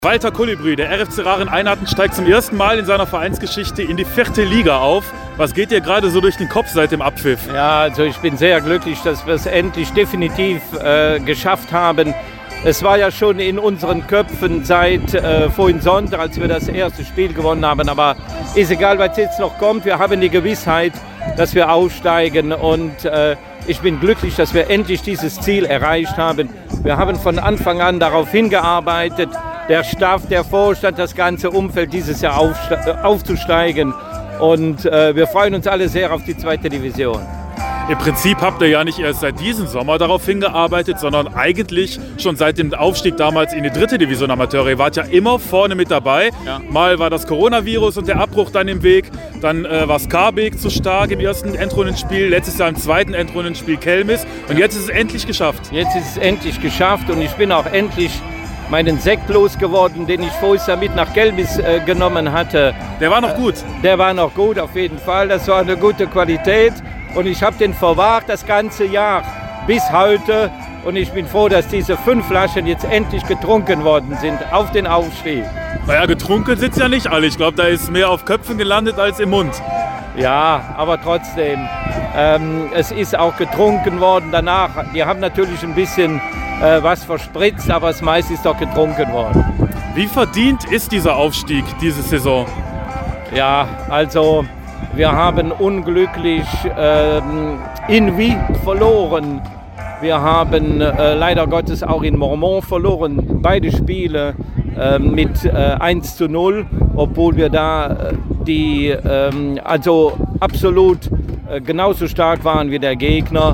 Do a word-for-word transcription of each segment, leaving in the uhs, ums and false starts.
Walter Kolibri, der R F C Raren Einarten, steigt zum ersten Mal in seiner Vereinsgeschichte in die vierte Liga auf. Was geht dir gerade so durch den Kopf seit dem Abpfiff? Ja, also ich bin sehr glücklich, dass wir es endlich definitiv äh, geschafft haben. Es war ja schon in unseren Köpfen seit äh, vorhin Sonntag, als wir das erste Spiel gewonnen haben. Aber ist egal, was jetzt noch kommt. Wir haben die Gewissheit, dass wir aufsteigen. Und äh, ich bin glücklich, dass wir endlich dieses Ziel erreicht haben. Wir haben von Anfang an darauf hingearbeitet, der Staff, der Vorstand, das ganze Umfeld dieses Jahr aufzusteigen. Und äh, wir freuen uns alle sehr auf die zweite Division. Im Prinzip habt ihr ja nicht erst seit diesem Sommer darauf hingearbeitet, sondern eigentlich schon seit dem Aufstieg damals in die dritte Division Amateure. Ihr wart ja immer vorne mit dabei. Ja. Mal war das Coronavirus und der Abbruch dann im Weg. Dann äh, war Skarbek zu stark im ersten Endrundenspiel. Letztes Jahr im zweiten Endrundenspiel Kelmis. Und jetzt ist es endlich geschafft. Jetzt ist es endlich geschafft und ich bin auch endlich meinen Sekt losgeworden, den ich vorher mit nach Kelmis äh, genommen hatte. Der war noch gut? Der war noch gut, auf jeden Fall. Das war eine gute Qualität. Und ich habe den verwahrt das ganze Jahr bis heute. Und ich bin froh, dass diese fünf Flaschen jetzt endlich getrunken worden sind auf den Aufstieg. Naja, getrunken sitzt ja nicht alle. Ich glaube, da ist mehr auf Köpfen gelandet als im Mund. Ja, aber trotzdem. Ähm, es ist auch getrunken worden danach. Die haben natürlich ein bisschen äh, was verspritzt, aber das meiste ist doch getrunken worden. Wie verdient ist dieser Aufstieg diese Saison? Ja, also wir haben unglücklich ähm, in Wied verloren. Wir haben äh, leider Gottes auch in Mormont verloren, beide Spiele äh, mit äh, eins zu null, obwohl wir da äh, die, ähm, also absolut äh, genauso stark waren wie der Gegner.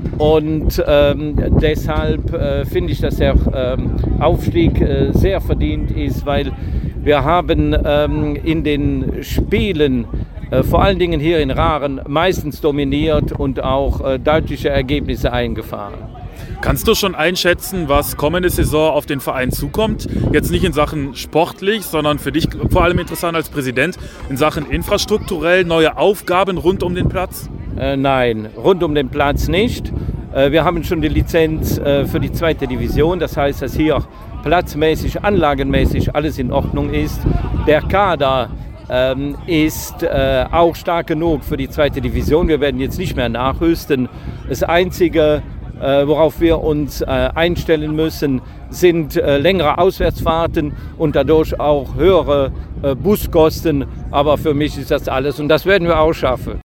Und ähm, deshalb äh, finde ich, dass der ähm, Aufstieg äh, sehr verdient ist, weil wir haben ähm, in den Spielen, äh, vor allen Dingen hier in Raren, meistens dominiert und auch äh, deutliche Ergebnisse eingefahren. Kannst du schon einschätzen, was kommende Saison auf den Verein zukommt? Jetzt nicht in Sachen sportlich, sondern für dich vor allem interessant als Präsident, in Sachen infrastrukturell, neue Aufgaben rund um den Platz? Äh, nein, rund um den Platz nicht. Äh, wir haben schon die Lizenz äh, für die zweite Division. Das heißt, dass hier platzmäßig, anlagenmäßig alles in Ordnung ist. Der Kader ähm, ist äh, auch stark genug für die zweite Division. Wir werden jetzt nicht mehr nachrüsten. Das Einzige, äh, worauf wir uns äh, einstellen müssen, sind äh, längere Auswärtsfahrten und dadurch auch höhere äh, Buskosten. Aber für mich ist das alles und das werden wir auch schaffen.